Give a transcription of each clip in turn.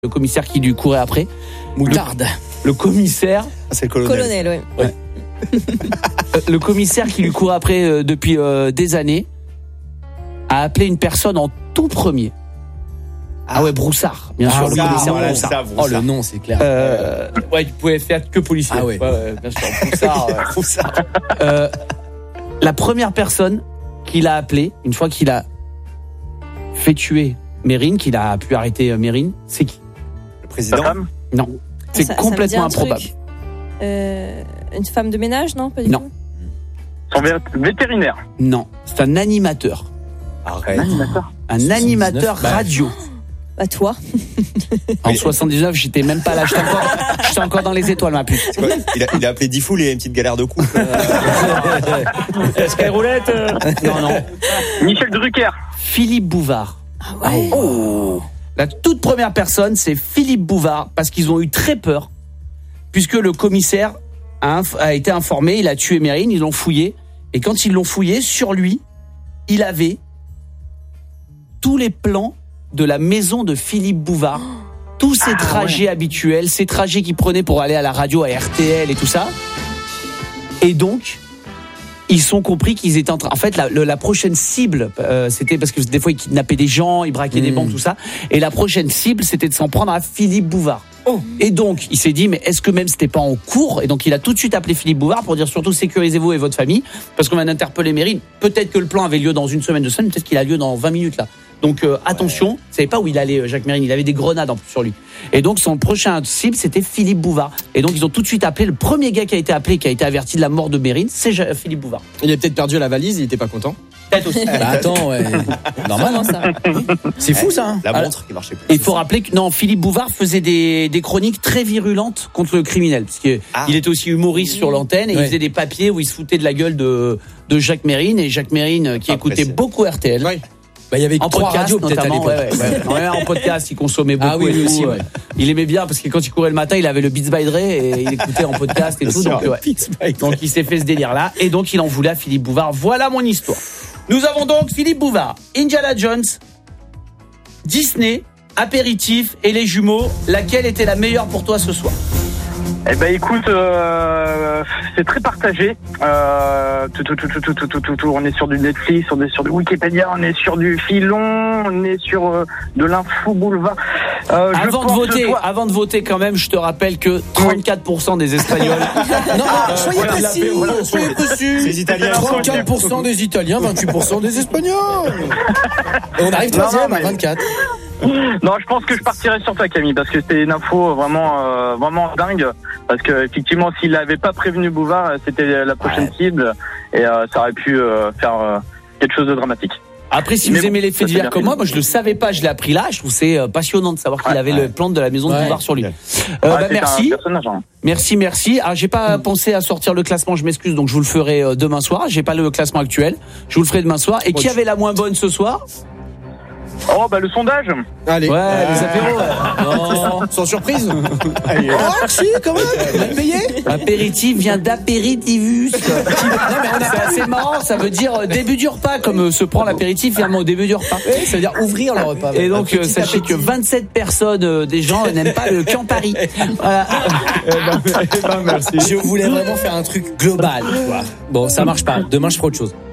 le commissaire qui lui courait après. Moutarde. Le commissaire. C'est le colonel. Ouais. Le commissaire qui lui courait après depuis des années a appelé une personne en tout premier. Ah ouais, Broussard, bien sûr, le commissaire Broussard. Oh, le nom, c'est clair. Ouais, il pouvait faire que policier. Ah ouais. Bien sûr, Broussard. La première personne qu'il a appelée, une fois qu'il a fait tuer Mérine, qu'il a pu arrêter Mérine, c'est qui? Le président. Non, c'est complètement improbable. Une femme de ménage, non? Pas du Non. tout. Son vétérinaire. Non, c'est un animateur. Arrête. Un animateur bah. radio. Bah, toi. En 79, j'étais même pas là. J'étais encore dans les étoiles, ma puce. C'est quoi il a appelé Diffoul et une petite galère de couple. Skyroulette Non. Michel Drucker. Philippe Bouvard. Ah ouais. La toute première personne, c'est Philippe Bouvard, parce qu'ils ont eu très peur, puisque le commissaire a été informé, il a tué Mérine, ils l'ont fouillé, et quand ils l'ont fouillé, sur lui, il avait tous les plans de la maison de Philippe Bouvard, tous ses trajets habituels, ces trajets qu'il prenait pour aller à la radio, à RTL et tout ça. Et donc, ils sont compris qu'ils étaient en train... En fait, la prochaine cible, c'était parce que des fois, ils kidnappaient des gens, ils braquaient des banques, tout ça. Et la prochaine cible, c'était de s'en prendre à Philippe Bouvard. Et donc, il s'est dit, mais est-ce que même c'était pas en cours? Et donc, il a tout de suite appelé Philippe Bouvard pour dire surtout sécurisez-vous et votre famille, parce qu'on va interpeller Mérine. Peut-être que le plan avait lieu dans une semaine, 2 semaines, peut-être qu'il a lieu dans 20 minutes là. Donc attention, vous savez pas où il allait, Jacques Mérine, il avait des grenades en plus sur lui. Et donc son prochain cible, c'était Philippe Bouvard. Et donc ils ont tout de suite appelé, le premier gars qui a été appelé, qui a été averti de la mort de Mérine, c'est Philippe Bouvard. Il a peut-être perdu la valise, il était pas content. Peut-être aussi. Bah attends, ouais. Normal, hein. Ça. C'est fou ça. La montre qui marchait plus. Et il faut rappeler que Philippe Bouvard faisait des chroniques très virulentes contre le criminel, parce que il était aussi humoriste sur l'antenne et il faisait des papiers où il se foutait de la gueule de Jacques Mérine, et Jacques Mérine qui écoutait beaucoup RTL. Ouais. Bah, il y avait En 3 podcast, radios peut-être à notamment, l'époque. ouais, en podcast, il consommait beaucoup. Ah oui, et lui tout, aussi, ouais. Il aimait bien parce que quand il courait le matin, il avait le Beats by Dre et il écoutait en podcast et tout. Donc, donc il s'est fait ce délire-là et donc il en voulait à Philippe Bouvard. Voilà mon histoire. Nous avons donc Philippe Bouvard, Indiana Jones, Disney, apéritif et les jumeaux. Laquelle était la meilleure pour toi ce soir? Eh ben écoute, c'est très partagé. Tout. On est sur du Netflix, on est sur du Wikipédia, on est sur du Filon, on est sur de l'info boulevard. Avant de voter quand même, je te rappelle que 34% des Espagnols. Non, soyez précis, soyez précis. Les Italiens. 34% des Italiens, 28% des Espagnols. Et on arrive 3e à 24. Non, je pense que je partirais sur toi, Camille, parce que c'était une info vraiment dingue. Parce que effectivement, s'il n'avait pas prévenu Bouvard, c'était la prochaine cible et ça aurait pu faire quelque chose de dramatique. Après, si vous aimez les faits divers comme moi je le savais pas, je l'ai appris là. Je trouve c'est passionnant de savoir qu'il avait le plan de la maison de Bouvard sur lui. Merci. Merci. Alors, j'ai pas pensé à sortir le classement, je m'excuse, donc je vous le ferai demain soir. J'ai pas le classement actuel. Je vous le ferai demain soir. Et qui avait la moins bonne ce soir? Oh, bah, le sondage. Allez. Ouais, les apéros. Non, sans surprise. Oh, si, quand même. Mal payé. Apéritif vient d'apéritivus. C'est assez marrant, ça veut dire début du repas, comme se prend l'apéritif finalement au début du repas. Oui, ça veut dire ouvrir le repas. Et donc, sachez que 27 personnes des gens n'aiment pas le Campari. Merci. Je voulais vraiment faire un truc global. Bon, ça marche pas. Demain, je ferai autre chose.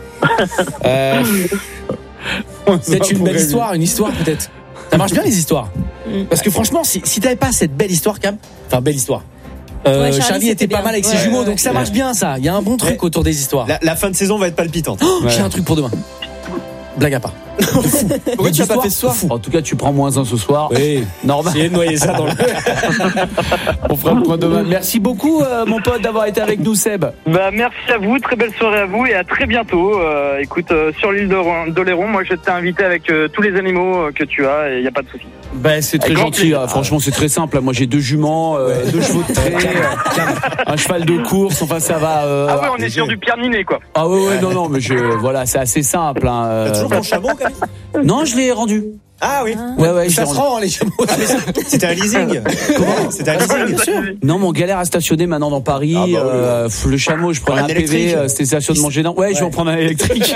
Peut-être une belle histoire, une histoire peut-être. Ça marche bien les histoires. Parce que franchement, si t'avais pas cette belle histoire, Cam, enfin belle histoire. Charlie était pas mal avec ses jumeaux, donc ça marche bien ça. Il y a un bon truc autour des histoires. La fin de saison va être palpitante. J'ai un truc pour demain. Blague à part. Pourquoi tu l'as pas fait ce soir? En tout cas, tu prends -1 ce soir. Oui. Normal. J'ai noyé ça dans le. On fera le point demain. Merci beaucoup, mon pote, d'avoir été avec nous, Seb. Bah, merci à vous. Très belle soirée à vous et à très bientôt. Écoute, sur l'île d'Oléron, moi, je t'ai invité avec tous les animaux que tu as et il n'y a pas de souci. Ben, c'est très gentil. Franchement, c'est très simple. Moi, j'ai 2 juments, 2 chevaux de trait, un cheval de course. Enfin, ça va. Ah ouais, on est sur du Pierre Ninet, quoi. Ah ouais, non, mais voilà, c'est assez simple. T'as toujours ton chameau, Camille? Non, je l'ai rendu. Ah oui. Ouais, Ça se rend, les chameaux. C'était un leasing. Comment? C'était un leasing, bien sûr. Non, mais on galère à stationner maintenant dans Paris. Ah bah oui. Le chameau, je prenais un PV, c'était stationnement gênant. Ouais, je vais en prendre un électrique.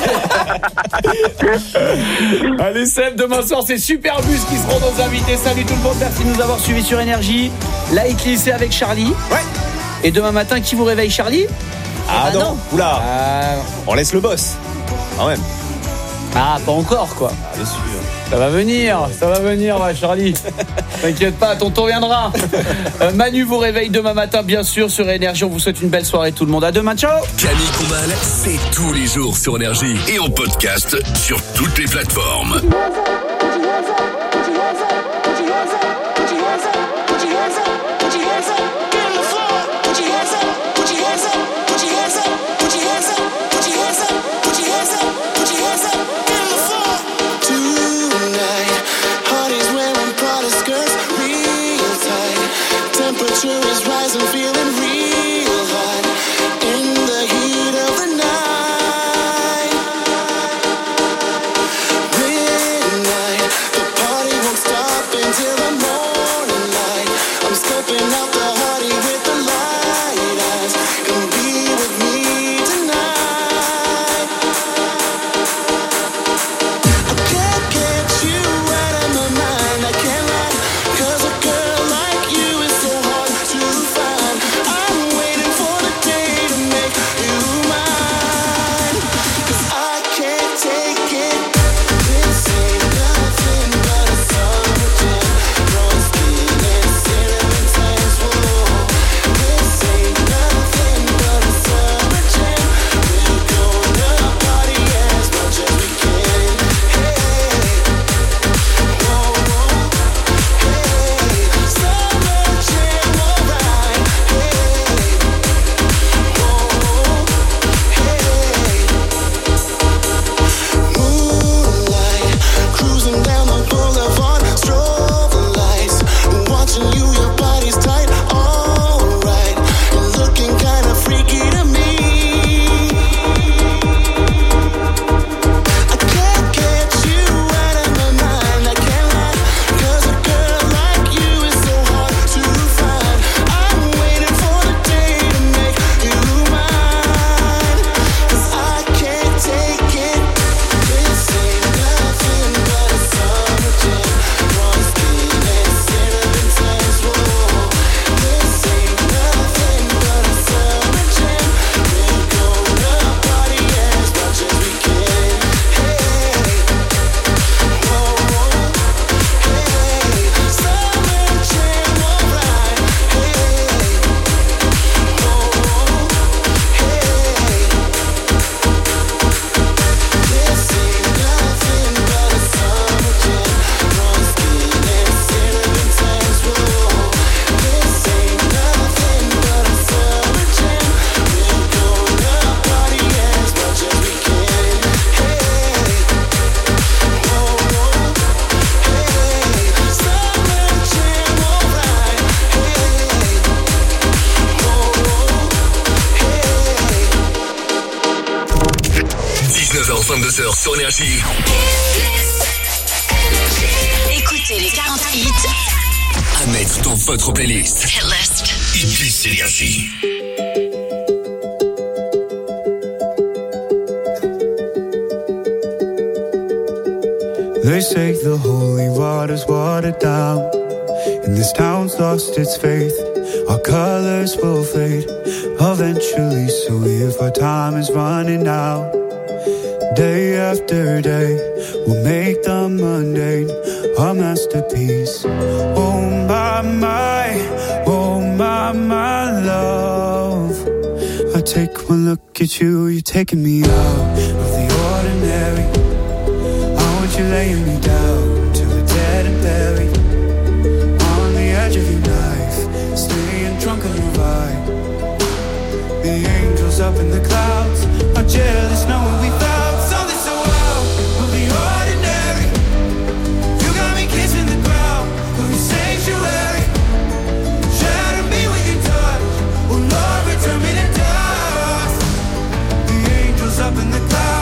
Allez, Seb, demain soir, c'est Superbus qui seront nos invités. Salut tout le monde, merci de nous avoir suivis sur Énergie. Là, il c'est avec Charlie. Ouais. Et demain matin, qui vous réveille, Charlie? Ah non. Oula. On laisse le boss. Quand même. Ah, pas encore, quoi. Bien sûr. Ça va venir, ouais, Charlie. T'inquiète pas, ton tour viendra. Manu vous réveille demain matin, bien sûr, sur Énergie. On vous souhaite une belle soirée, tout le monde. À demain, ciao. Camille Combal, c'est tous les jours sur Énergie et en podcast sur toutes les plateformes. Sur Énergie. Écoutez les 40 hits à mettre dans votre playlist. Hitlist. Hitlist Énergie. They say the holy water's watered down, and this town's lost its faith. Our colors will fade eventually, so if our time is running out, day after day, we'll make the mundane a masterpiece. Oh my love. I take one look at you, you're taking me out of the ordinary. I want you laying me down to the dead and buried, on the edge of your knife, staying drunk on your vibe. The angels up in the clouds are jealous knowing we found up in the clouds.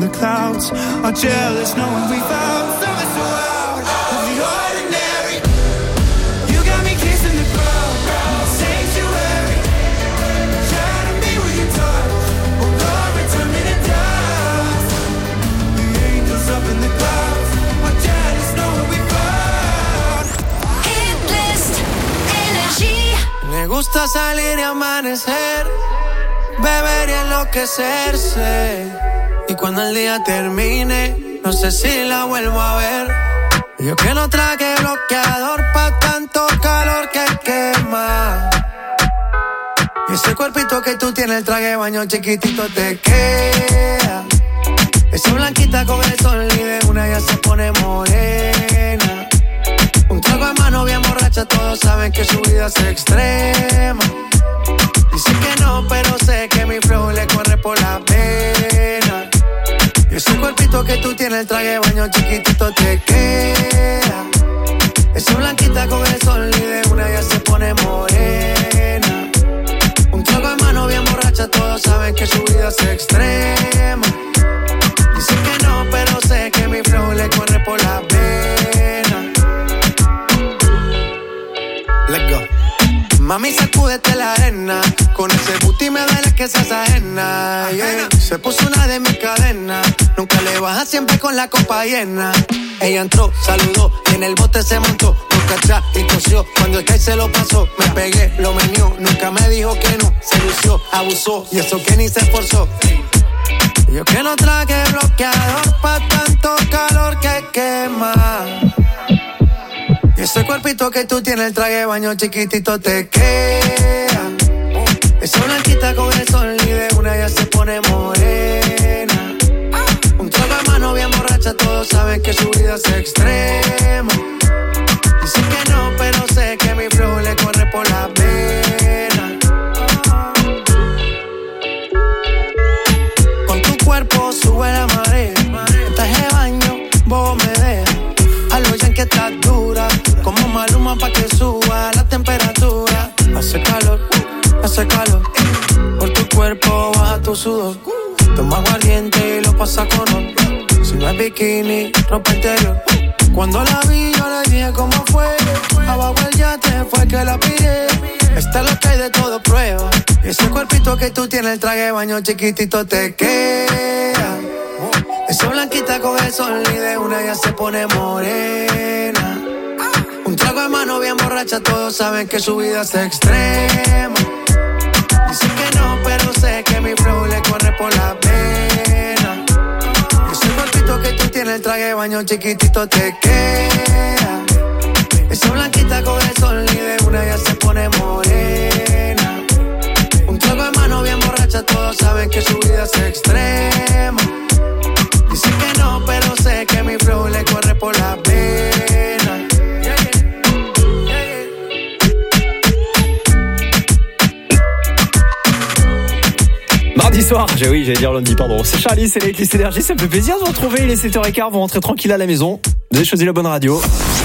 the clouds are jealous knowing we found something so out of the ordinary. You got me kissing the ground, sanctuary. Trying to be where you touch, oh Lord, return me to dust. The angels up in the clouds are jealous knowing we found. Hit List Énergie. Me gusta salir y amanecer, beber y enloquecerse. Y cuando el día termine, no sé si la vuelvo a ver. Yo que no traje bloqueador pa' tanto calor que quema. Y ese cuerpito que tú tienes, el traje de baño chiquitito te queda. Esa blanquita con el sol y de una ya se pone morena. Un trago de mano bien borracha, todos saben que su vida es extrema. Dice que no, pero sé que mi flow le corre por la pena. Y ese cuerpito que tú tienes, el traje de baño chiquitito te queda. Esa blanquita con el sol y de una ya se pone morena. Un trago de mano bien borracha, todos saben que su vida es extrema. Dice que no, pero sé que mi flow le corre por la pena. Let's go. Mami, sacúdete la arena. Con ese booty me duele que seas ajena, yeah. Se puso una de mis cadenas. Nunca le baja, siempre con la copa llena. Ella entró, saludó y en el bote se montó. Nunca atrás y tosió. Cuando el Sky se lo pasó, me pegué, lo menió. Nunca me dijo que no, se lució, abusó. Y eso que ni se esforzó. Yo que no traje bloqueador pa' tanto calor que quema. Y ese cuerpito que tú tienes, el traje de baño chiquitito te queda. Esa blanquita con el sol y de una ya se pone morena. Un trago de mano bien borracha, todos saben que su vida es extrema. Dicen que no, pero sé que mi flow le corre por la pena. Con tu cuerpo sube la marea. El traje de baño, vos me dejas. A lo ya que estás dura, como Maluma pa' que suba la temperatura. Hace calor, por tu cuerpo baja tu sudor. Toma aguardiente y lo pasa con ron. Si no es bikini, ropa interior. Cuando la vi yo le dije cómo fue. Abajo el yate fue que la pillé. Esta es lo que hay de todo prueba. Y ese cuerpito que tú tienes, el traje de baño chiquitito te queda. Esa blanquita con el sol y de una ya se pone morena. Un trago de mano bien borracha, todos saben que su vida es extrema. Dicen que no, pero sé que mi flow le corre por la pena. Ese cuerpito que tú tienes, el traje de baño chiquitito te queda. Esa blanquita con el sol y de una ya se pone morena. Un trago de mano bien borracha, todos saben que su vida es extrema. Dicen que no, pero sé que mi flow le corre por la pena. Mardi soir, j'allais dire lundi, pardon. C'est Charlie, c'est la Hit List Énergie, ça me fait plaisir de vous retrouver, il est 7h15, vous rentrez tranquille à la maison. Vous avez choisi la bonne radio.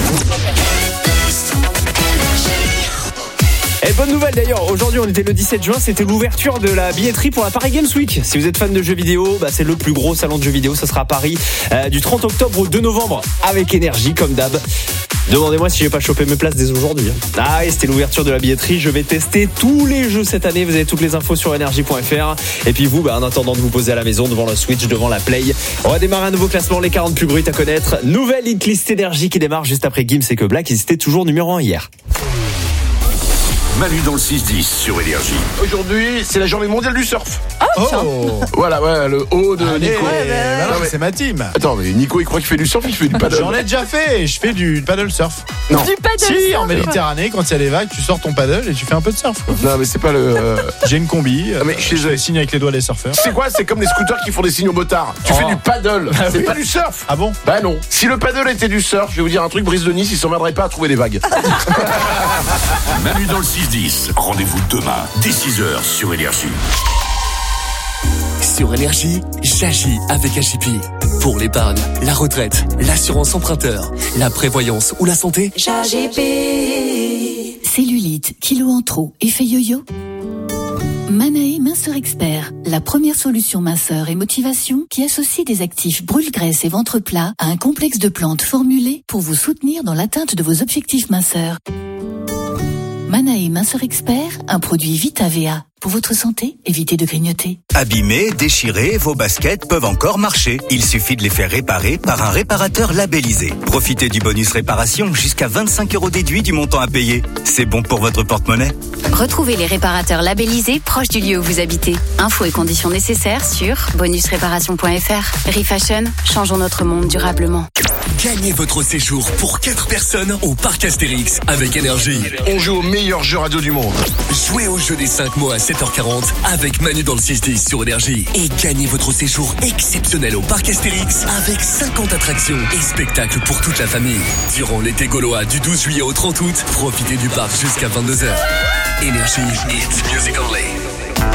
Et bonne nouvelle d'ailleurs, aujourd'hui on était le 17 juin, c'était l'ouverture de la billetterie pour la Paris Games Week. Si vous êtes fan de jeux vidéo, c'est le plus gros salon de jeux vidéo, ça sera à Paris du 30 octobre au 2 novembre avec Énergie comme d'hab. Demandez-moi si j'ai pas chopé mes places dès aujourd'hui. Ah oui, c'était l'ouverture de la billetterie, je vais tester tous les jeux cette année, vous avez toutes les infos sur energie.fr. Et puis vous, en attendant de vous poser à la maison devant la Switch, devant la Play, on va démarrer un nouveau classement, les 40 plus bruits à connaître. Nouvelle Hit List Énergie qui démarre juste après Gims et que Black, ils étaient toujours numéro 1 hier. Manu dans le 6-10 sur Énergie. Aujourd'hui, c'est la journée mondiale du surf. Oh. Voilà, ouais, le haut de Allez, Nico. non, mais c'est ma team. Attends, mais Nico, il croit qu'il fait du surf, il fait du paddle. J'en ai déjà fait, je fais du paddle surf. Non. Du paddle Si, surf. en Méditerranée, quand il y a les vagues, tu sors ton paddle et tu fais un peu de surf, quoi. Non, mais c'est pas le... J'ai une combi, mais je fais des signes avec les doigts des surfeurs. C'est quoi? C'est comme les scooters qui font des signes aux motards. Tu fais du paddle, c'est pas du surf. Ah bon? Bah non. Si le paddle était du surf, je vais vous dire un truc, Brice de Nice, il s'emmerderait pas à trouver des vagues. Manu dans le 6-10. Rendez-vous demain, dès 6h sur Énergie. Sur Énergie, j'agis avec AJP. Pour l'épargne, la retraite, l'assurance emprunteur, la prévoyance ou la santé, j'AJP. Cellulite, kilos en trop, effet yo-yo. Manae mince Minceur Expert, la première solution minceur et motivation qui associe des actifs brûle-graisse et ventre plat à un complexe de plantes formulées pour vous soutenir dans l'atteinte de vos objectifs minceurs. Manae Minceur Expert, un produit VitaVA. Pour votre santé, évitez de grignoter. Abîmés, déchirés, vos baskets peuvent encore marcher. Il suffit de les faire réparer par un réparateur labellisé. Profitez du bonus réparation jusqu'à 25 € déduit du montant à payer. C'est bon pour votre porte-monnaie. Retrouvez les réparateurs labellisés proches du lieu où vous habitez. Infos et conditions nécessaires sur bonusréparation.fr. Refashion, changeons notre monde durablement. Gagnez votre séjour pour 4 personnes au Parc Astérix avec Énergie. On joue au meilleur jeu radio du monde. Jouez au jeu des 5 mots à 7h40 avec Manu dans le 6-10 sur Énergie. Et gagnez votre séjour exceptionnel au Parc Astérix avec 50 attractions et spectacles pour toute la famille. Durant l'été gaulois du 12 juillet au 30 août, profitez du parc jusqu'à 22h. Énergie, it's music only.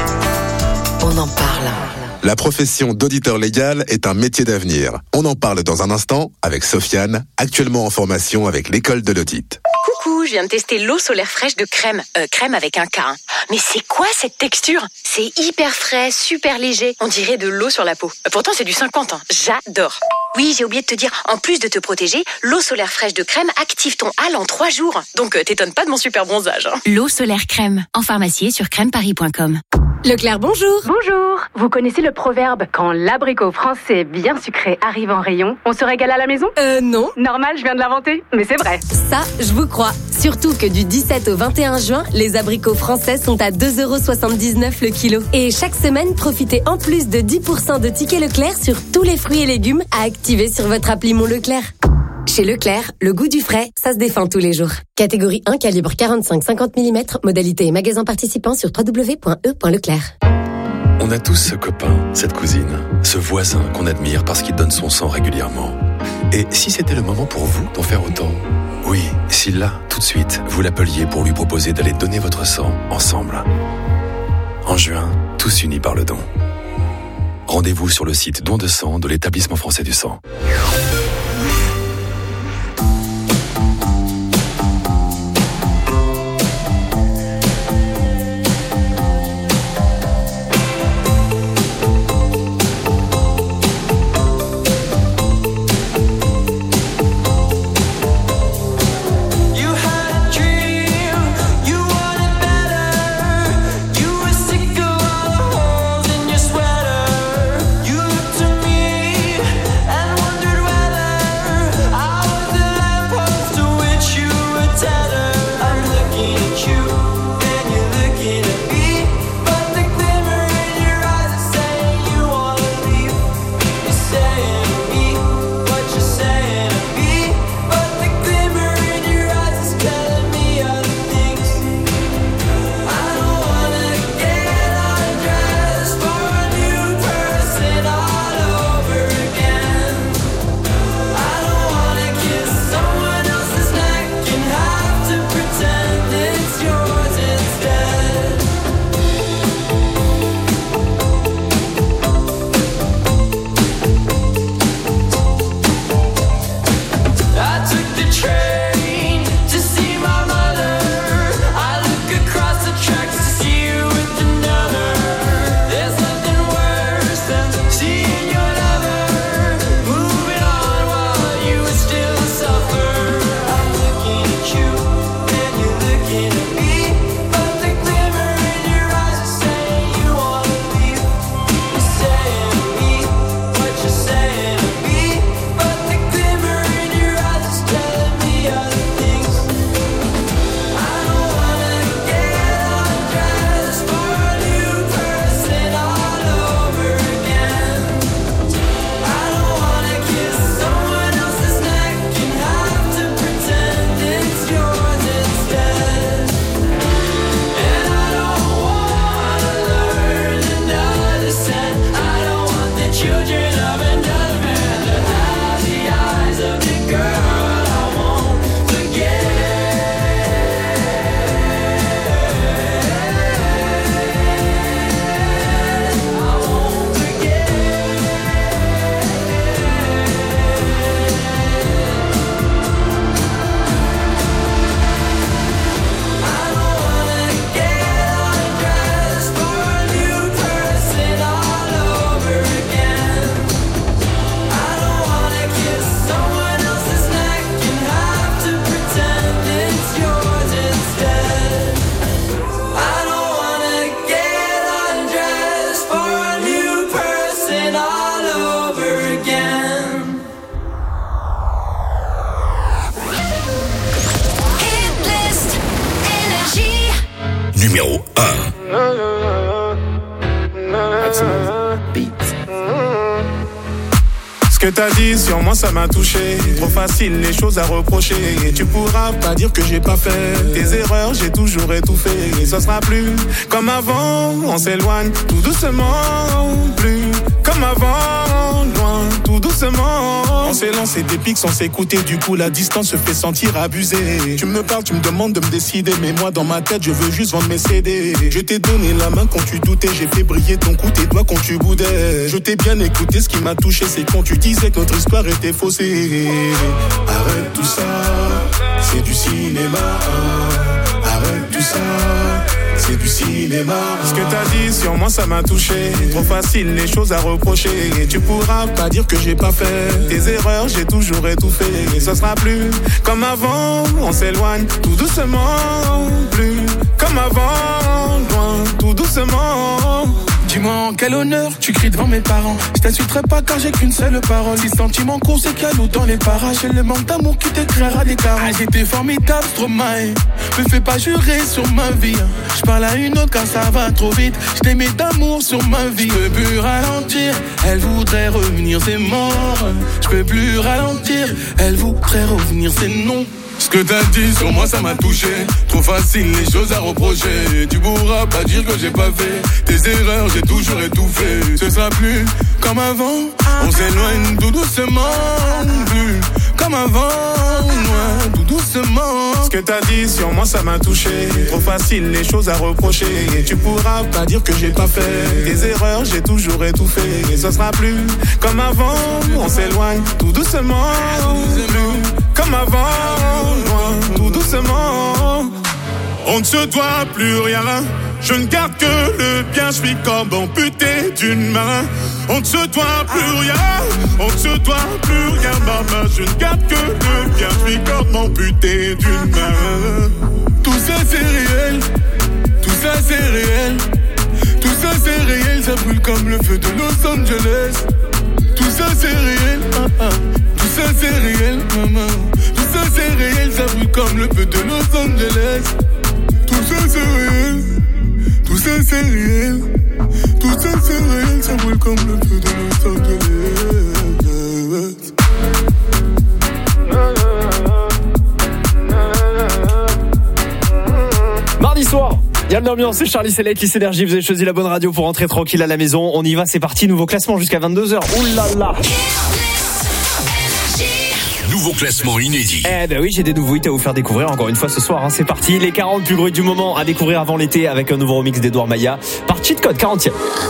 On en parle. La profession d'auditeur légal est un métier d'avenir. On en parle dans un instant avec Sofiane, actuellement en formation avec l'école de l'audit. Coucou, je viens de tester l'eau solaire fraîche de Crème. Crème avec un K. Hein. Mais c'est quoi cette texture? C'est hyper frais, super léger. On dirait de l'eau sur la peau. Pourtant, c'est du 50. Hein. J'adore. Oui, j'ai oublié de te dire, en plus de te protéger, l'eau solaire fraîche de Crème active ton hâle en 3 jours. Donc, t'étonnes pas de mon super bronzage. Hein. L'eau solaire Crème, en pharmacie et sur crèmeparis.com. Leclerc, bonjour. Bonjour. Vous connaissez le proverbe « Quand l'abricot français bien sucré arrive en rayon, on se régale à la maison » Non. Normal, je viens de l'inventer, mais c'est vrai. Ça, je vous crois. Surtout que du 17 au 21 juin, les abricots français sont à 2,79 € le kilo. Et chaque semaine, profitez en plus de 10% de tickets Leclerc sur tous les fruits et légumes à activer sur votre appli Mon Leclerc. Chez Leclerc, le goût du frais, ça se défend tous les jours. Catégorie 1, calibre 45-50 mm, modalité et magasin participant sur www.e.leclerc. On a tous ce copain, cette cousine, ce voisin qu'on admire parce qu'il donne son sang régulièrement. Et si c'était le moment pour vous d'en faire autant? Oui, si là, tout de suite, vous l'appeliez pour lui proposer d'aller donner votre sang ensemble. En juin, tous unis par le don. Rendez-vous sur le site Don de sang de l'Établissement français du sang. Children of another man that have the eyes of the girl I want. numéro 1. Ce que t'as dit sur moi ça m'a touché. Trop facile les choses à reprocher. Et tu pourras pas dire que j'ai pas fait tes erreurs, j'ai toujours étouffé. Et ça sera plus comme avant. On s'éloigne tout doucement. Plus comme avant. Loin tout doucement. On s'est lancé des pics sans s'écouter. Du coup la distance se fait sentir abusée. Tu me parles, tu me demandes de me décider. Mais moi dans ma tête je veux juste vendre mes CD. Je t'ai donné la main quand tu doutais. J'ai fait briller ton cou, tes doigts quand tu boudais. Je t'ai bien écouté, ce qui m'a touché c'est quand tu disais que notre histoire était faussée. Arrête tout ça, c'est du cinéma. Arrête tout ça, c'est du cinéma. Ce que t'as dit sur moi ça m'a touché. Trop facile les choses à reprocher. Et tu pourras pas dire que j'ai pas fait tes erreurs, j'ai toujours étouffé. Et ça sera plus comme avant. On s'éloigne tout doucement. Plus comme avant. Loin tout doucement. Dis-moi en quel honneur tu cries devant mes parents. Je t'insulterai pas car j'ai qu'une seule parole. Si sentiment court c'est qu'il y a l'eau dans les parages. C'est le manque d'amour qui te créera des carences. Ah, j'étais formidable, Stromae. Me fais pas jurer sur ma vie. Je parle à une autre car ça va trop vite. Je t'aimais d'amour sur ma vie. Je peux plus ralentir, elle voudrait revenir, c'est mort. Je peux plus ralentir, elle voudrait revenir, c'est non. Ce que t'as dit sur moi ça m'a touché. Trop facile les choses à reprocher. Tu pourras pas dire que j'ai pas fait tes erreurs, j'ai toujours étouffé. Ce sera plus comme avant. On s'éloigne tout doucement. Plus comme avant. Loin tout doucement. Ce que t'as dit sur moi ça m'a touché. Trop facile les choses à reprocher. Et tu pourras pas dire que j'ai pas fait tes erreurs, j'ai toujours étouffé. Et ce sera plus comme avant. On s'éloigne tout doucement. Plus comme avant. Loin, tout doucement. On ne se doit plus rien. Je ne garde que le bien. Je suis comme amputé d'une main. On ne se doit plus rien. On ne se doit plus rien, maman. Je ne garde que le bien. Je suis comme amputé d'une main. Tout ça c'est réel. Tout ça c'est réel. Tout ça c'est réel. Ça brûle comme le feu de Los Angeles. Tout ça c'est réel. Tout ça c'est réel, maman. Tout ça c'est réel, ça brûle comme le feu de Los Angeles. Tout ça c'est réel. Tout ça c'est réel. Tout ça c'est réel, ça brûle comme le feu de Los Angeles. Mardi soir, il y a de l'ambiance, c'est Charlie Select, Kiss Énergie, vous avez choisi la bonne radio pour rentrer tranquille à la maison. On y va, c'est parti, nouveau classement jusqu'à 22h. Ouh là là. Nouveau classement inédit. Eh ben oui, j'ai des nouveautés à vous faire découvrir encore une fois ce soir, hein. C'est parti, les 40 plus bruits du moment à découvrir avant l'été avec un nouveau remix d'Edouard Maïa par Cheat Code, 40e.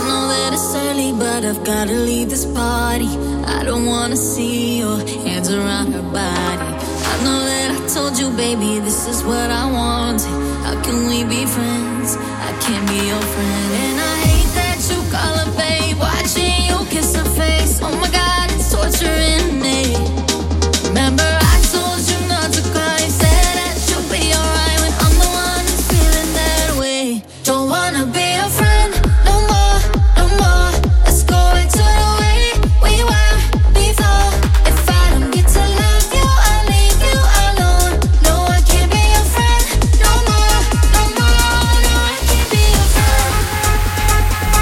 Told you, baby, this is what I wanted. How can we be friends? I can't be your friend. And I hate that you call her babe. Watching you kiss her face. Oh my God, it's torturing me. Remember, I told you not to cry. Said that you'll be alright when I'm the one who's feeling that way. Don't wanna be your friend no more, no more. Let's go back to the way we were before. If I don't get to love you, I'll leave you alone. No, I can't be your friend no more, no more. No, I can't be your friend.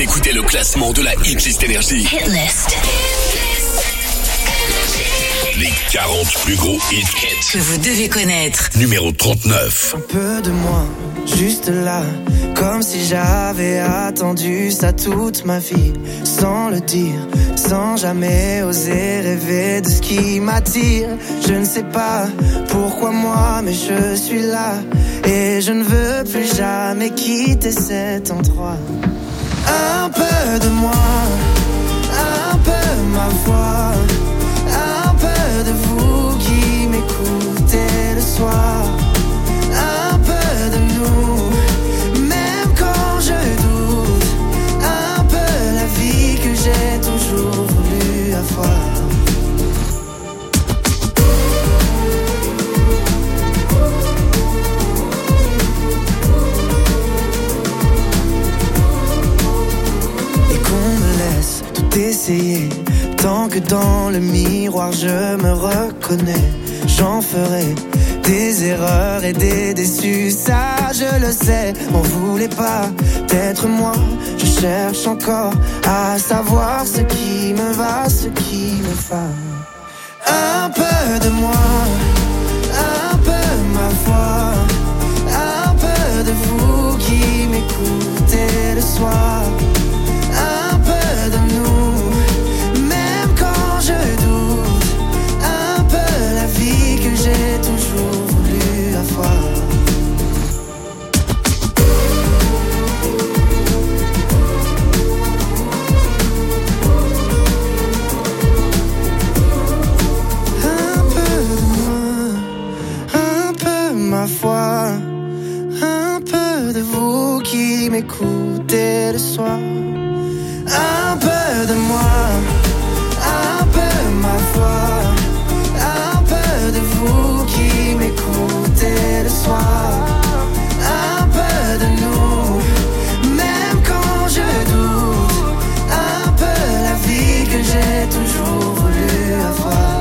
écoutez le classement de la Hitlist Énergie. Hitlist. Les 40 plus gros hits Que vous devez connaître. Numéro 39. Un peu de moi, juste là, comme si j'avais attendu ça toute ma vie, sans le dire, sans jamais oser rêver de ce qui m'attire. Je ne sais pas pourquoi moi, mais je suis là, et je ne veux plus jamais quitter cet endroit. Un peu de moi, un peu ma voix, un peu de vous qui m'écoutez le soir, un peu de nous, même quand je doute, un peu la vie que j'ai toujours voulu avoir. Et qu'on me laisse tout essayer, tant que dans le miroir je me reconnais, j'en ferai des erreurs et des déçus, ça je le sais. On voulait pas d'être moi, je cherche encore à savoir ce qui me va, ce qui me va. Un peu de moi, un peu ma voix, un peu de vous qui m'écoutez le soir, un peu de nous, même quand je doute, un peu la vie que j'ai toujours voulu avoir. Un peu de moi, un peu ma foi, un peu de vous qui m'écoutez le soir, un peu de moi, un peu ma foi, un peu de vous qui m'écoutez le soir, un peu de nous, même quand je doute, un peu la vie que j'ai toujours voulu avoir.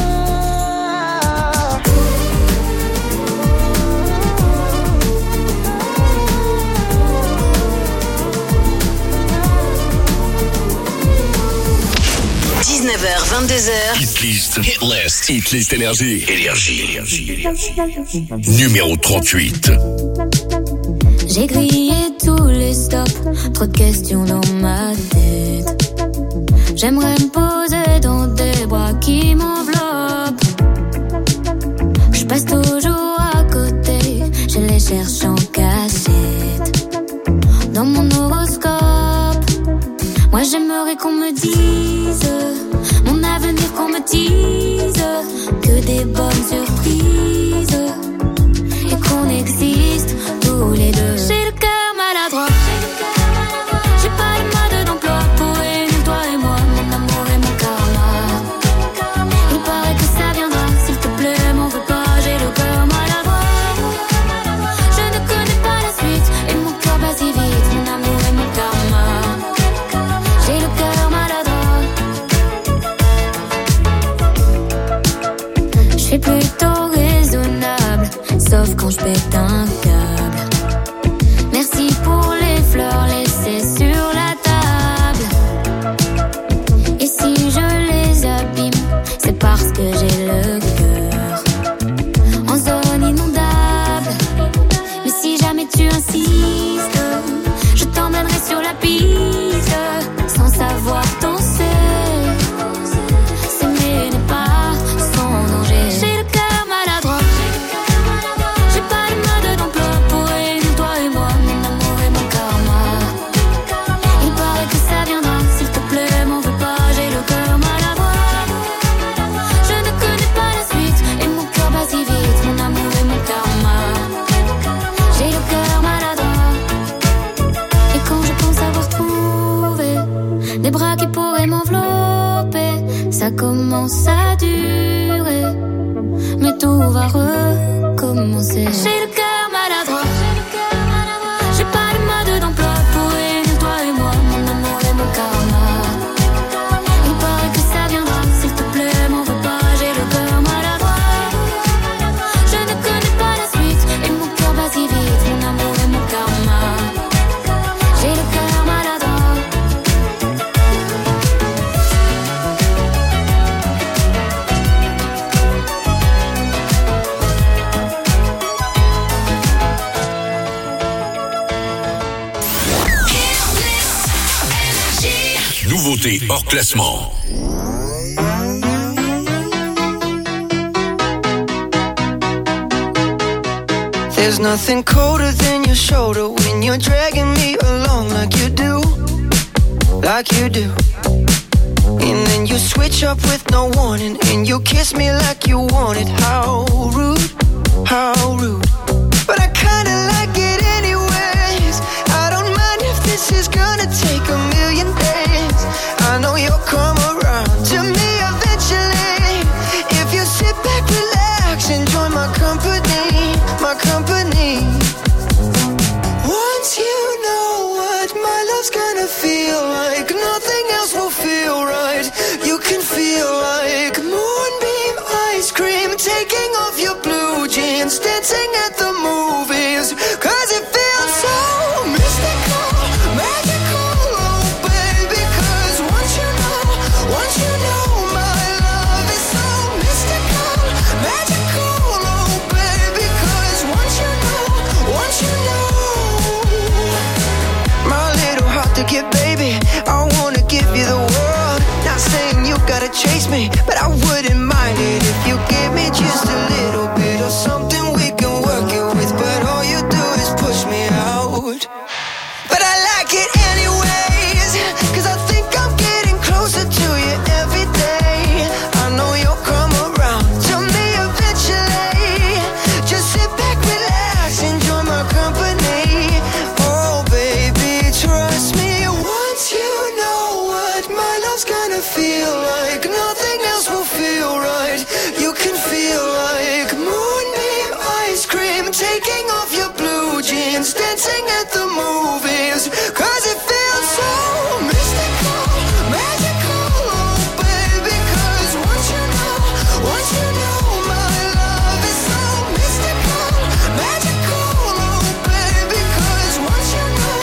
h 22h. Hitlist Énergie. Numéro 38. J'ai grillé tous les stops, trop de questions dans ma tête. J'aimerais me poser dans des bras qui m'enveloppent. Je passe toujours à côté, je les cherche en cachette. Dans mon horoscope, moi j'aimerais qu'on me dise mon avenir, qu'on me dise que des bonnes surprises et qu'on existe tous les deux. J'ai le cœur maladroit, j'ai pas de mode d'emploi pour réunir toi et moi, mon amour et mon karma. Il paraît que ça viendra, s'il te plaît, m'en veux pas, j'ai le cœur maladroit. Je ne connais pas la suite et mon cœur bat si vite, mon amour et mon karma. J'ai le cœur maladroit. Je suis plutôt raisonnable, sauf quand je pète un câble. Merci pour les fleurs laissées sur la table. Et si je les abîme, c'est parce que j'ai le cœur en zone inondable. Mais si jamais tu insistes, je t'emmènerai sur la piste, sans savoir danser. S'aimer n'est pas sans danger. J'ai le cœur maladroit, j'ai pas de mode d'emploi pour réunir toi et moi, mon amour et mon karma. Il paraît que ça viendra, s'il te plaît, m'en veux pas, j'ai le cœur maladroit. Je ne connais pas la suite et mon cœur bat si vite, mon amour et mon karma. J'ai le cœur maladroit. Et quand je pense avoir trouvé des bras qui pourraient m'envelopper, ça commence à durer, mais tout va recommencer. J'ai le cœur maladroit, j'ai pas de mode d'emploi pour réunir toi et moi, mon amour et mon karma. Il paraît que ça viendra, s'il te plaît, m'en veux pas, j'ai le cœur maladroit. Je ne connais pas la suite et mon cœur bat si vite, mon amour et mon karma. J'ai le cœur maladroit. hors classement. There's nothing colder than your shoulder when you're dragging me along like you do. And then you switch up with no warning and you kiss me like you want it. How rude. But I kinda like it anyways. I don't mind if this is gonna take a million days. I know you'll come around to me eventually. If you sit back, relax, enjoy my company. Once you know what my love's gonna feel like, nothing else will feel right. You can feel like moonbeam ice cream, taking off your blue jeans, dancing at the movies, 'cause it feels so mystical, magical, oh baby. 'Cause once you know my love is so mystical, magical, oh baby. 'Cause once you know my little heart to give, baby, I wanna give you the world. Not saying you gotta chase me, but I wouldn't mind it if you gave me just a little bit of something we can work it with. But all you do is push me out. But I like it anyways, 'cause I think I'm getting closer to you every day. I know you'll come around to me eventually. Just sit back, relax, enjoy my company. Oh baby, trust me. Once you know what my love's gonna feel like, nothing else will feel right. You can feel like moonbeam ice cream, taking off your blue jeans, dancing at the movies, 'cause it feels so mystical, magical, oh baby. 'Cause once you know my love is so mystical, magical, oh baby. 'Cause once you know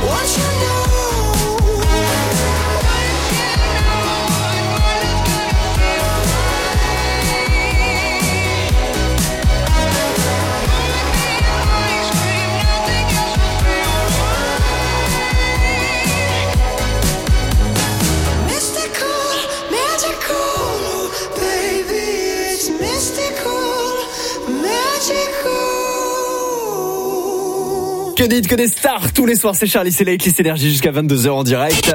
Que des stars tous les soirs, c'est Charlie, c'est la Kiss Énergie jusqu'à 22h en direct.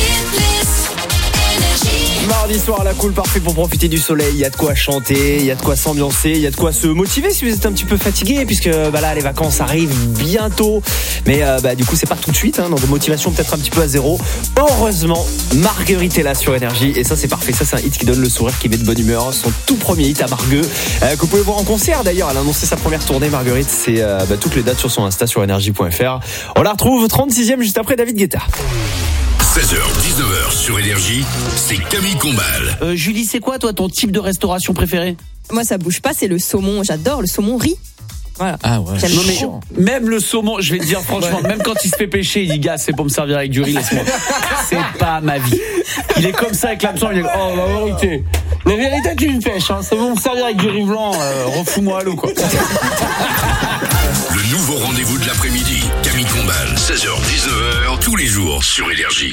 Mardi soir à la cool, parfait pour profiter du soleil. Il y a de quoi chanter, il y a de quoi s'ambiancer, il y a de quoi se motiver si vous êtes un petit peu fatigué, puisque là les vacances arrivent bientôt. Mais du coup c'est pas tout de suite, donc motivation peut-être un petit peu à zéro. Heureusement, Marguerite est là sur Énergie et ça c'est parfait. Ça c'est un hit qui donne le sourire, qui met de bonne humeur. Son tout premier hit à Margueux, que vous pouvez voir en concert d'ailleurs. Elle a annoncé sa première tournée, Marguerite. C'est toutes les dates sur son Insta sur énergie.fr. On la retrouve 36e juste après David Guetta. 16h, 19h sur Énergie, c'est Camille Combal. Julie, c'est quoi toi ton type de restauration préféré? Moi ça bouge pas, c'est le saumon. J'adore le saumon riz. Voilà. Ah ouais. Non, mais même le saumon, je vais te dire franchement, même quand il se fait pêcher, il dit gars, c'est pour me servir avec du riz, laisse-moi. C'est pas ma vie. Il est comme ça avec l'hameçon, il dit oh la vérité. La vérité tu me pêches, c'est bon me servir avec du riz blanc, refous-moi à l'eau quoi. Le nouveau rendez-vous de l'après-midi, Camille Combal, 16h, 19h, tous les jours sur Énergie.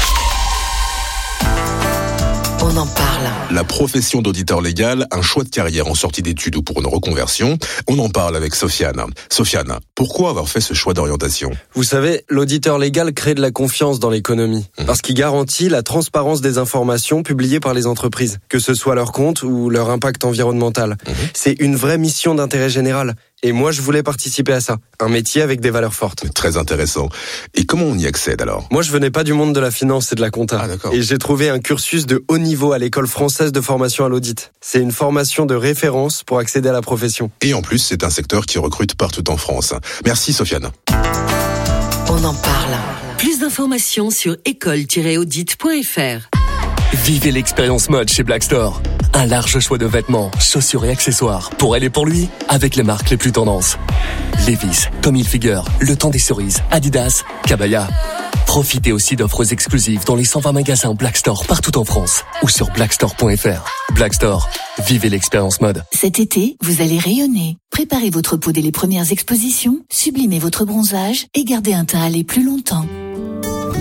On en parle. La profession d'auditeur légal, un choix de carrière en sortie d'études ou pour une reconversion. On en parle avec Sofiane. Sofiane, pourquoi avoir fait ce choix d'orientation? Vous savez, l'auditeur légal crée de la confiance dans l'économie. Parce qu'il garantit la transparence des informations publiées par les entreprises, que ce soit leur compte ou leur impact environnemental. C'est une vraie mission d'intérêt général. Et moi, je voulais participer à ça. Un métier avec des valeurs fortes. Très intéressant. Et comment on y accède alors? Moi, je venais pas du monde de la finance et de la compta. Et j'ai trouvé un cursus de haut niveau à l'École française de formation à l'audit. C'est une formation de référence pour accéder à la profession. Et en plus, c'est un secteur qui recrute partout en France. Merci Sofiane. On en parle. Plus d'informations sur école-audit.fr. Vivez l'expérience mode chez Black Store. Un large choix de vêtements, chaussures et accessoires pour elle et pour lui, avec les marques les plus tendances. Levi's, Tommy Hilfiger, Le Temps des Cerises, Adidas, Cabaya. Profitez aussi d'offres exclusives dans les 120 magasins Black Store partout en France ou sur blackstore.fr. Black Store, vivez l'expérience mode. Cet été, vous allez rayonner. Préparez votre peau dès les premières expositions, sublimez votre bronzage et gardez un teint à aller plus longtemps.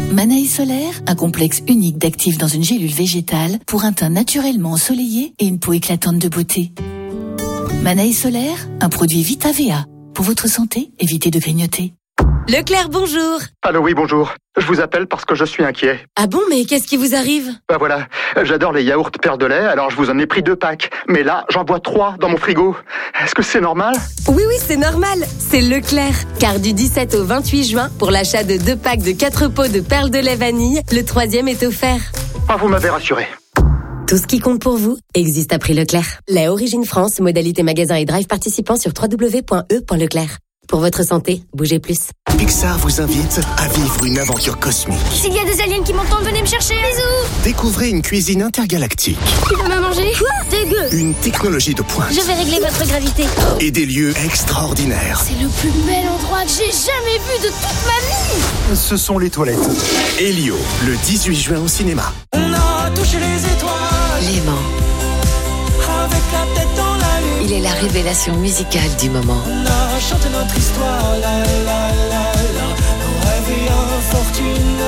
Manaï Solaire, un complexe unique d'actifs dans une gélule végétale pour un teint naturellement ensoleillé et une peau éclatante de beauté. Manaï Solaire, un produit Vitavea. Pour votre santé, évitez de grignoter. Leclerc, bonjour. Allô, oui, bonjour. Je vous appelle parce que je suis inquiet. Ah bon, mais qu'est-ce qui vous arrive? Bah voilà, j'adore les yaourts perles de lait, alors je vous en ai pris 2 packs. Mais là, j'en bois 3 dans mon frigo. Est-ce que c'est normal? Oui, c'est normal. C'est Leclerc. Car du 17 au 28 juin, pour l'achat de 2 packs de 4 pots de perles de lait vanille, le 3e est offert. Ah, vous m'avez rassuré. Tout ce qui compte pour vous existe à prix Leclerc. Lait Origine France, modalité magasin et drive participant sur www.e.leclerc. Pour votre santé, bougez plus. Pixar vous invite à vivre une aventure cosmique. S'il y a des aliens qui m'entendent, venez me chercher. Bisous. Découvrez une cuisine intergalactique. Tu vas me manger? Quoi? Dégueu. Une technologie de pointe. Je vais régler votre gravité. Et des lieux extraordinaires. C'est le plus bel endroit que j'ai jamais vu de toute ma vie. Ce sont les toilettes. Elio, le 18 juin au cinéma. On a touché les étoiles. Léman. Avec la tête dans la lune. Il est la révélation musicale du moment. On a chanté notre histoire, la la la la. Nos rêves et infortune.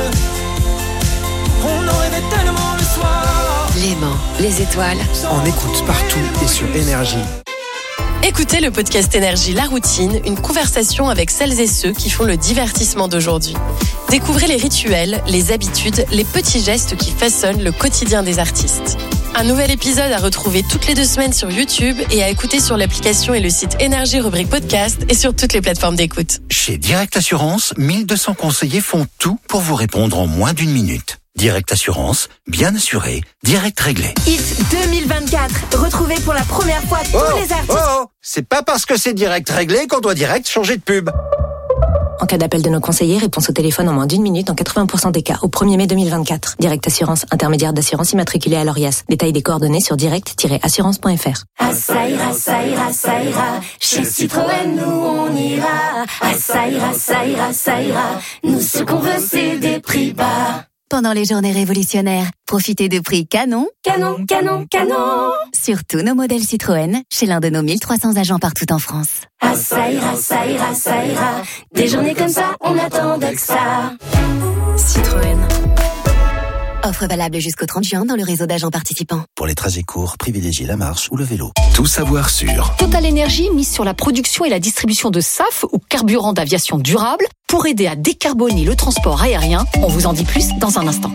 On en rêvait tellement le soir. Léman, les étoiles. On écoute partout et sur Énergie. Écoutez le podcast Énergie La Routine, une conversation avec celles et ceux qui font le divertissement d'aujourd'hui. Découvrez les rituels, les habitudes, les petits gestes qui façonnent le quotidien des artistes. Un nouvel épisode à retrouver toutes les 2 semaines sur YouTube et à écouter sur l'application et le site Énergie rubrique podcast et sur toutes les plateformes d'écoute. Chez Direct Assurance, 1200 conseillers font tout pour vous répondre en moins d'1 minute. Direct Assurance, bien assuré, direct réglé. Hit 2024, retrouvez pour la première fois tous les artistes. C'est pas parce que c'est direct réglé qu'on doit direct changer de pub. En cas d'appel de nos conseillers, réponse au téléphone en moins d'1 minute dans 80% des cas, au 1er mai 2024. Direct Assurance, intermédiaire d'assurance immatriculée à l'ORIAS. Détail des coordonnées sur direct-assurance.fr. Ah ça ira, ça ira, ça ira. Chez Citroën, nous on ira. Ah ça ira, ça ira, ça ira. Nous ce qu'on veut c'est des prix bas. Pendant les journées révolutionnaires, profitez de prix canon, Canon, canon, canon. sur tous nos modèles Citroën, chez l'un de nos 1300 agents partout en France. Ah ça ira, ça ira, ça ira. Des journées comme ça, on attendait que ça. Citroën. Offre valable jusqu'au 30 juin dans le réseau d'agents participants. Pour les trajets courts, privilégiez la marche ou le vélo. Tout savoir sur Total Energy mise sur la production et la distribution de SAF ou carburant d'aviation durable pour aider à décarboner le transport aérien. On vous en dit plus dans un instant.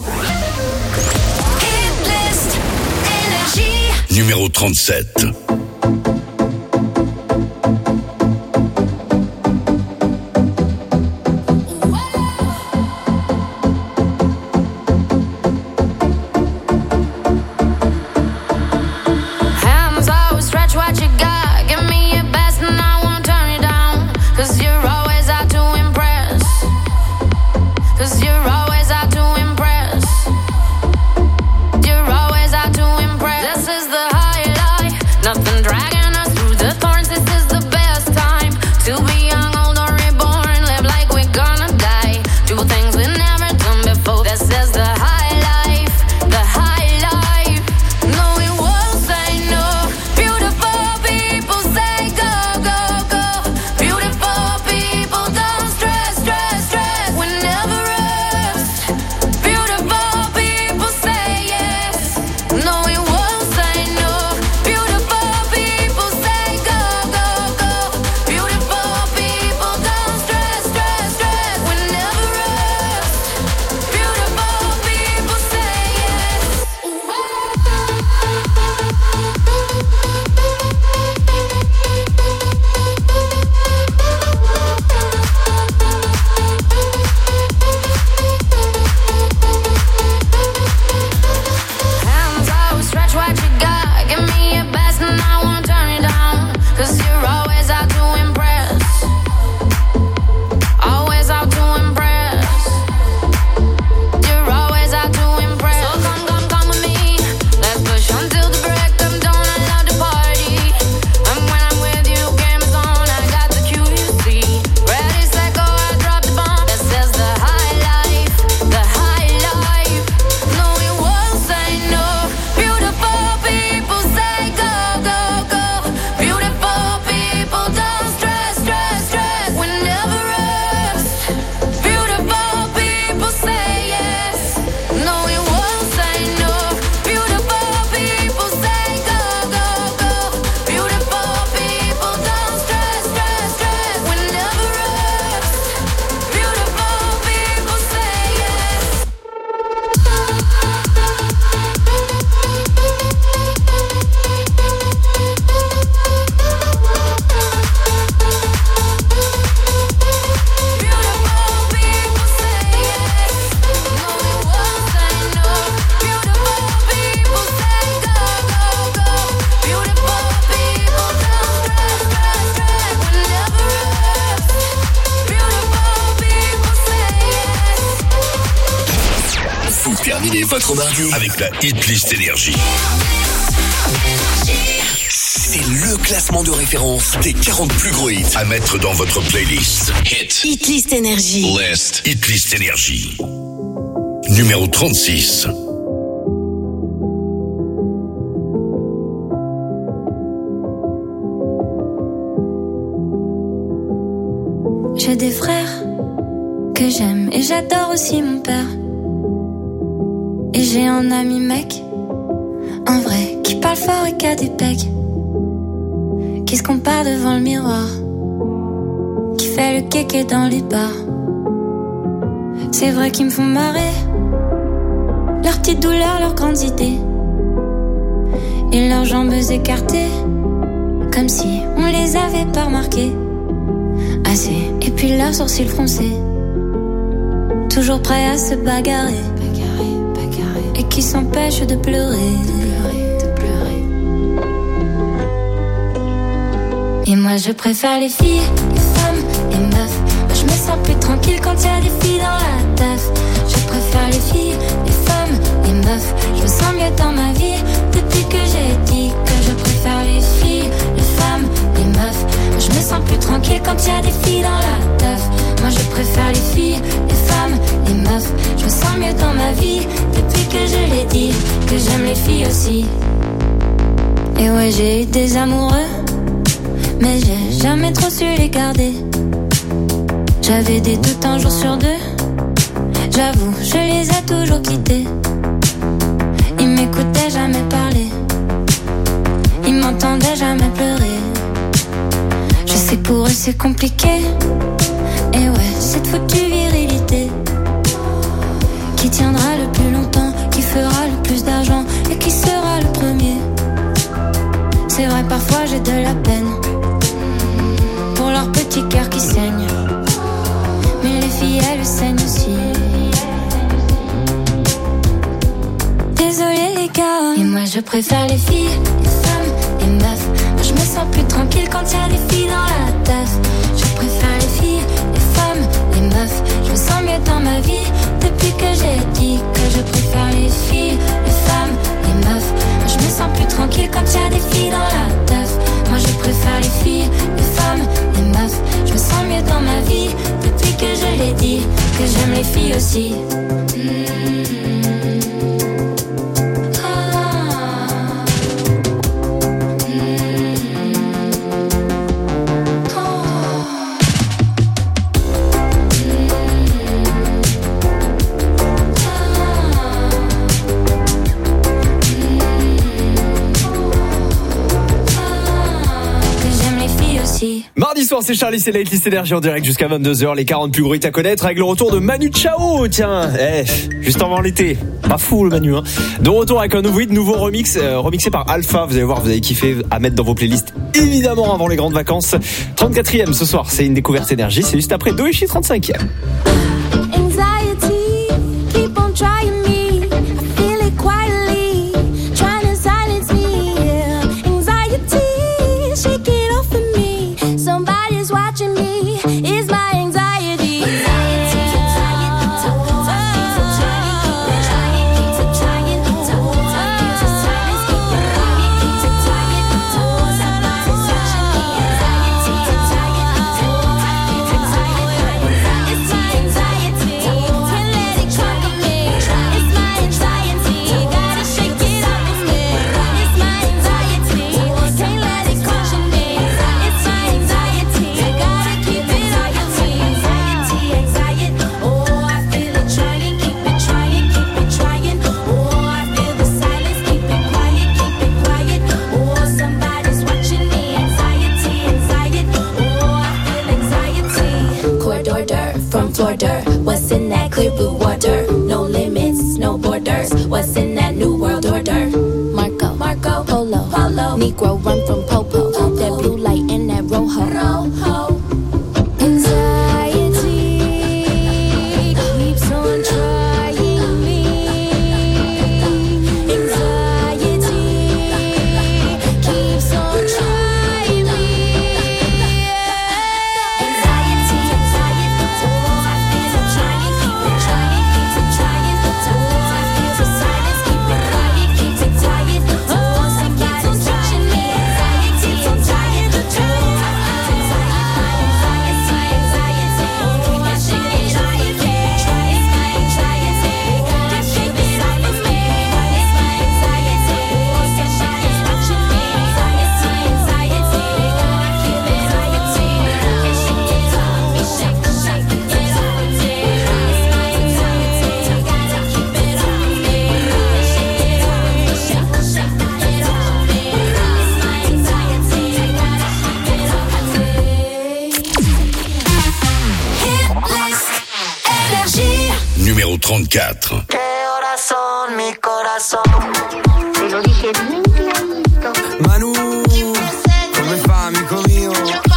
Numéro 37. Nothing dragging us votre mardi avec la Hitlist Énergie. C'est le classement de référence des 40 plus gros hits à mettre dans votre playlist. Hitlist Énergie. Hitlist Énergie. Numéro 36. J'ai des frères que j'aime et j'adore aussi mon père. Et j'ai un ami mec, un vrai, qui parle fort et qui a des pecs, qui se compare devant le miroir, qui fait le kéké dans les bars. C'est vrai qu'ils me font marrer, leurs petites douleurs, leurs grandes idées, et leurs jambes écartées, comme si on les avait pas remarquées. Assez, et puis leurs sourcils froncés, toujours prêts à se bagarrer, et qui s'empêchent de pleurer. Et moi je préfère les filles, les femmes, les meufs. Moi je me sens plus tranquille quand y a des filles dans la teuf. Je préfère les filles, les femmes, les meufs. Je me sens mieux dans ma vie depuis que j'ai dit que je préfère les filles, les femmes, les meufs. Moi je me sens plus tranquille quand y a des filles dans la teuf. Moi je préfère les filles, les femmes, les meufs. Je me sens mieux dans ma vie depuis que je l'ai dit que j'aime les filles aussi. Et ouais, j'ai eu des amoureux, mais j'ai jamais trop su les garder. J'avais des doutes un jour sur deux, j'avoue, je les ai toujours quittés. Ils m'écoutaient jamais parler, ils m'entendaient jamais pleurer. Je sais que pour eux c'est compliqué, et ouais, cette foutue virilité qui tiendra le plus longtemps, qui fera le plus d'argent et qui sera le premier. C'est vrai, parfois j'ai de la peine pour leur petit cœur qui saigne, mais les filles elles saignent aussi. Désolée les gars, et moi je préfère les filles, les femmes, les meufs. Moi je me sens plus tranquille quand y a des filles dans la teuf. Je préfère les filles, les femmes, les meufs. Je me sens mieux dans ma vie depuis que j'ai dit que je préfère les filles, les femmes, les meufs. Moi je me sens plus tranquille quand y a des filles dans la teuf. Moi je préfère les filles, les femmes, les meufs. Je me sens mieux dans ma vie depuis que je l'ai dit que j'aime les filles aussi. Mardi soir, c'est Charlie, c'est la Hitlist Énergie en direct jusqu'à 22h. Les 40 plus gros hits à connaître avec le retour de Manu Chao. Tiens, juste avant l'été. Pas fou le Manu, hein. De retour avec un nouveau hit, nouveau remix, remixé par Alpha. Vous allez voir, vous allez kiffer à mettre dans vos playlists. Évidemment, avant les grandes vacances. 34e ce soir, c'est une découverte énergie. C'est juste après Doeshi 35e. What's in that clear blue water? No limits, no borders. What's in that new world order? Marco, Polo, Negro run from Popo. That blue light and that rojo. Anxiety keeps on trying me. Anxiety keeps on trying me. Anxiety, oh, I feel it trying, keep it trying, keep it trying. Oh, I feel beside 8h34. Corazón, mi corazón. Te lo dije bien clarito. Manu, come fa, amico mio?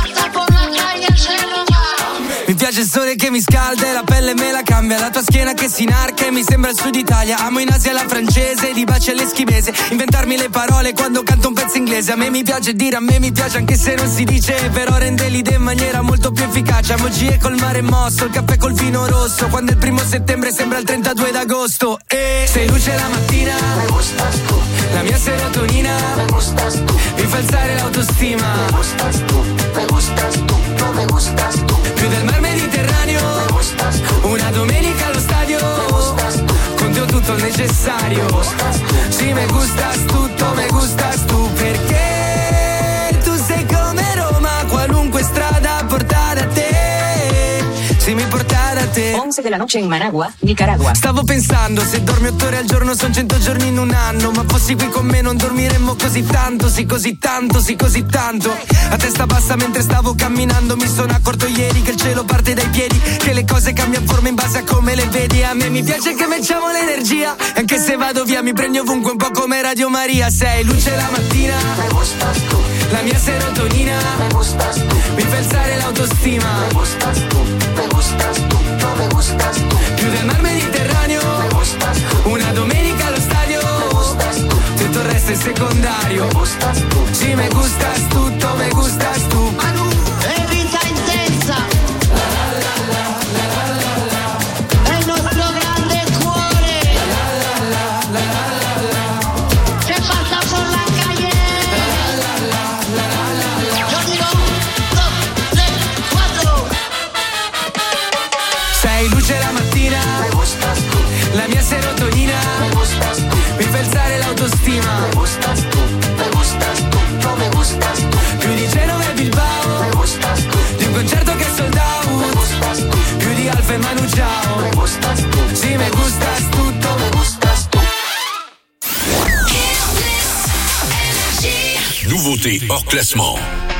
Mi piace il sole che mi scalda e la pelle me la cambia. La tua schiena che si inarca e mi sembra il sud Italia. Amo in Asia la francese, di baci all'eschimese. Inventarmi le parole quando canto un pezzo inglese. A me mi piace dire, a me mi piace anche se non si dice. Però rende l'idea in maniera molto più efficace. Emoji col mare mosso, il caffè col vino rosso. Quando è il 1 settembre sembra il 32 d'agosto. E sei luce la mattina, me gustas tu. La mia serotonina, me gustas tu. Mi fa alzare l'autostima, me gustas tu, me gustas tu, no me gustas tu. Più del mar Mediterraneo, me gustas tu. Una domenica allo stadio, me gustas tu. Con te ho tutto il necessario, me gustas tu. Sì, me gustas tutto, me gustas tu. Perché tu sei come Roma, qualunque strada porta da te. Sì, mi porta da te. 11 della noche in Managua, Nicaragua. Stavo pensando, se dormi 8 ore al giorno son 100 giorni in un anno. Ma fossi qui con me non dormiremmo così tanto. Sì, così tanto, sì, così tanto. A testa bassa mentre stavo camminando. Mi sono accorto ieri che il cielo parte dai piedi, che le cose cambiano forma in base a come le vedi. A me mi piace che mettiamo l'energia. Anche se vado via mi prendi ovunque, un po' come Radio Maria. Sei luce la mattina, me gustas tu. La mia serotonina, me gustas tu. Mi fa alzare l'autostima, me gustas tu, me gustas tu, no me gustas tu. Più del mar Mediterraneo, me gustas tu. Una domenica allo stadio, me gustas tu. Tutto il resto è secondario, me gustas tu. Sì, me gustas tutto, me gustas tu. Manu, è vita intensa. È il nostro grande cuore. Che passa por la calle. Yo digo 1, 2, 3, 4. Sei luce la mattina, me gustas tu. La mia serotonina, me gustas tu. Mi fa alzare l'autostima, me gustas tu, me gustas tu, no me gustas tu. Più di Genova e Bilbao, me gustas tu. Di un concerto che è sold out, me gustas tu. Più di Alfa e Manu Chao, me gustas tu. Sì, me gustas tutto, me gustas tu. Nouveauté hors classement.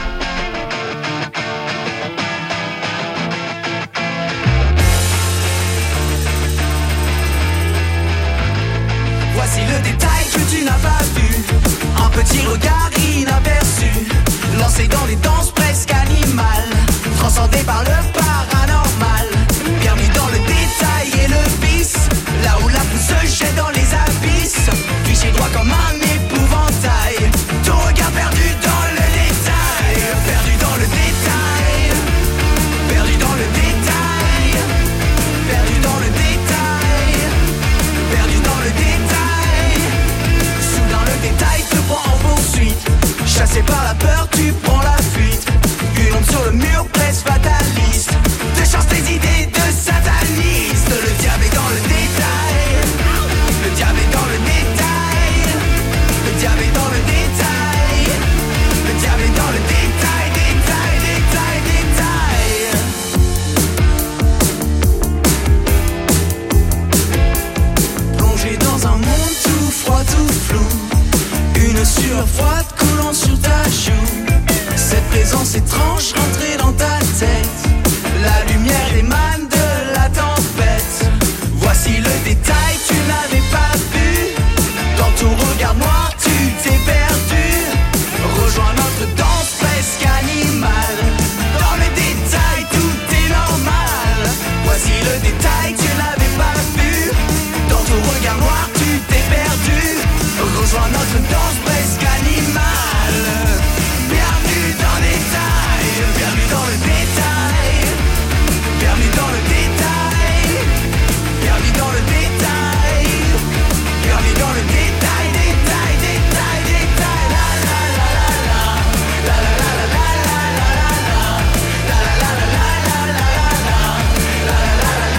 Voici le détail que tu n'as pas vu. Un petit regard inaperçu, lancé dans des danses presque animales, transcendé par le paranormal. Bienvenue dans le détail et le vice, là où la foule se jette dans les abysses, fiché droit comme un épouvantail. Ton regard perdu dans le détail, perdu dans le détail, perdu dans le détail, perdu dans le détail, perdu dans le détail. Soudain le détail te prend en poursuite, chassé par la peur tu prends la fuite. Une ombre sur le mur presque fataliste, te change tes idées de sataniste. Le diable est dans le détail, le diable est dans le détail, le diable est dans le détail, le diable est dans le détail, détail, détail, détail. Plongé dans un monde tout froid, tout flou, une sueur froide coulant sur ta joue. Cette présence étrange rentrée dans ta tête, la lumière émane de la tempête. Voici le détail, tu n'avais pas vu. Dans ton regard noir, tu t'es perdu. Rejoins notre danse presque animale. Dans le détail, tout est normal. Voici le détail, tu n'avais pas vu. Dans ton regard noir, tu t'es perdu. Rejoins notre danse presque animale. Bienvenue dans le détail, bienvenue dans le détail, bienvenue dans le détail, bienvenue dans le détail, bienvenue dans le détail, détail, détail, détail, la la la la la, la la la la la la, la la la la la la, la la la la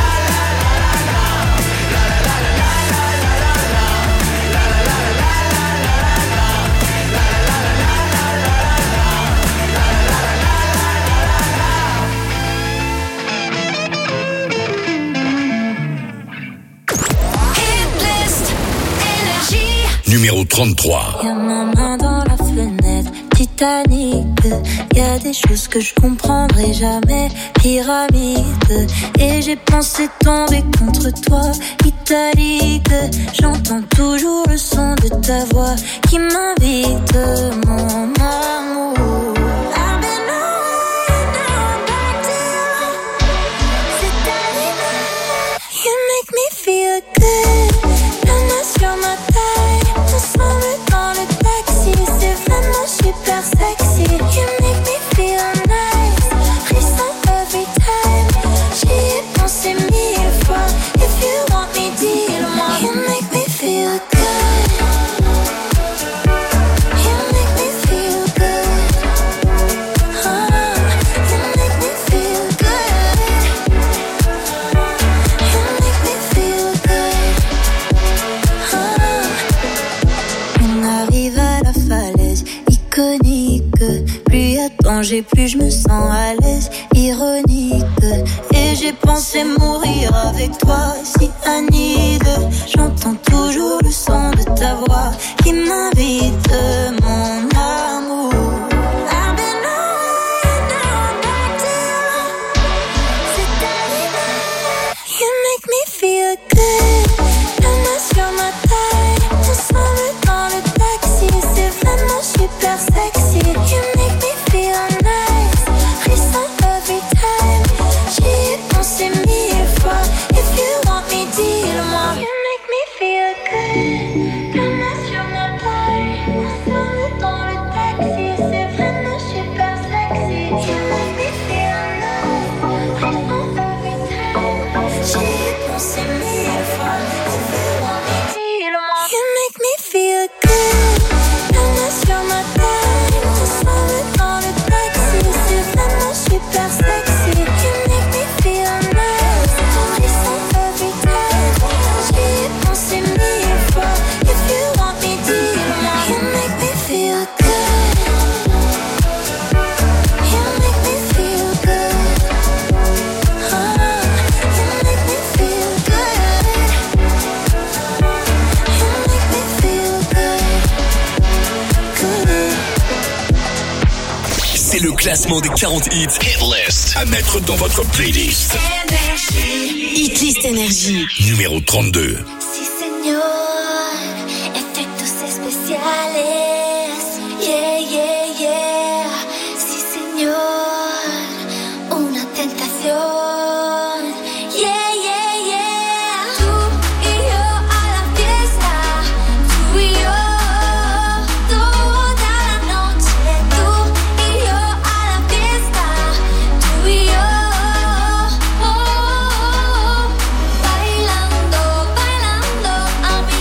Numéro 33. Y'a ma main dans la fenêtre qui Titanic. Y a des choses que je comprendrai jamais. Pyramide. Et j'ai pensé tomber contre toi. Italique. J'entends toujours le son de ta voix qui m'invite, mon amour. Feel good, la main sur ma taille, ensemble dans le taxi, c'est vraiment super sexy. You make me feel nice, frisson every time. J'y ai pensé 1000 fois, if you want me, dis-le-moi. You make me feel good, you make me feel good, oh, you make me feel good, you make me feel good, oh. On arrive à la falaise iconique, plus y a danger, plus je me sens à l'aise, ironique. Et j'ai pensé mourir avec toi, si Anide. J'entends toujours le son de ta voix qui m'invite, mon amour. I've been away, now I'm back to c'est arrivé. You make me feel good, la main sur ma taille, ensemble dans le taxi, c'est vraiment super sexy. You make me feel nice, frisson every time. J'y ai pensé 1000 fois, if you want me, dis-le-moi. You make me feel good, la main sur ma taille, ensemble dans le taxi, c'est vraiment super sexy. You make me feel nice, frisson every time. J'y ai pensé 1000 fois, if you want me, dis-le-moi. You make me feel good, la main sur ma taille, ensemble dans le taxi, c'est vraiment super sexy. You make me feel nice, frisson every time. J'y ai pensé 1000 fois, if you want me, dis-le-moi. You make me feel good, you make me feel good, oh, you make me feel good, you make me feel good, good. C'est le classement des 40 hits Hit List à mettre dans votre playlist. Hit List Énergie. Numéro 32. Sí, señor, efectos especiales. Yeah, yeah, yeah. Sí, señor, una tentación. Yeah, yeah, yeah. Tú y yo a la fiesta. Tú y yo toda la noche. Tú y yo a la fiesta. Tú y yo bailando, bailando a mi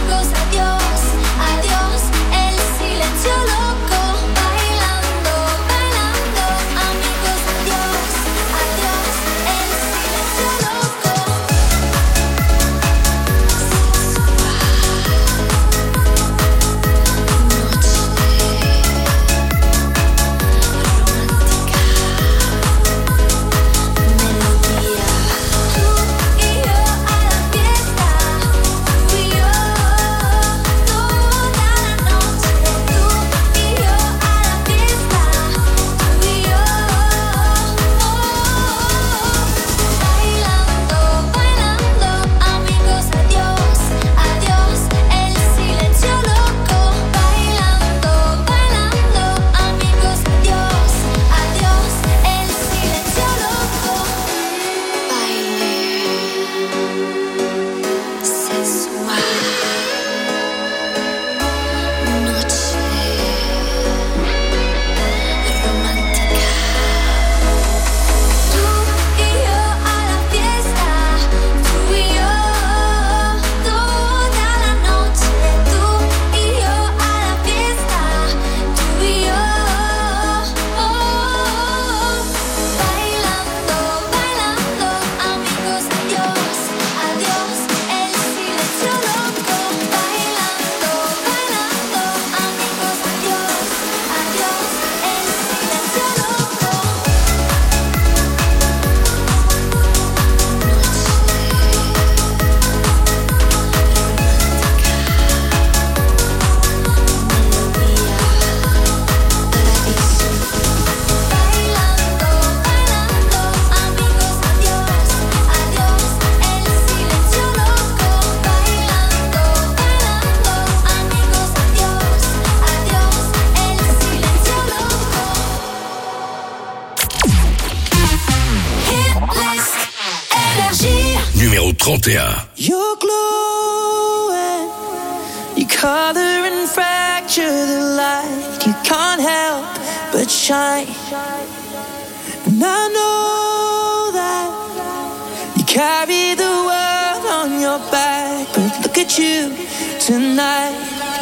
31. You're glowing, you color and fracture the light. You can't help but shine. And I know that you carry the world on your back, but look at you tonight.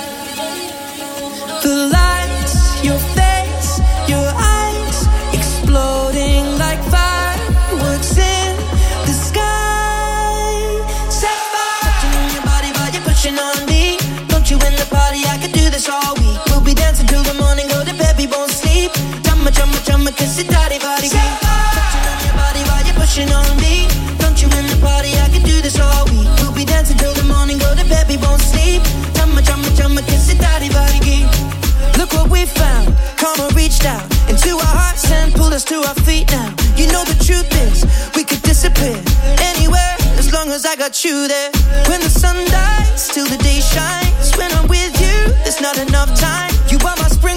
The lights, your face, your eyes, exploding like fireworks in the sky. Set fire, touching on your body while you're pushing on me. Don't you in the party? I could do this all week. We'll be dancing till the morning, go to bed, we won't sleep. Chumma, chumma, chumma, kiss it, daddy, body. Touching on your body while you're pushing on me. Don't you in the party? I could do this all week. We'll be dancing till the morning, go to bed, we won't sleep. Chumma, chumma, chumma, kiss it, daddy, body. Look what we found. Karma reached out into our hearts and pulled us to our feet now. You know the truth is, we could disappear anywhere as long as I got you there. When the sun dies, till the day shines. When I'm with you, there's not enough time. You are my spring.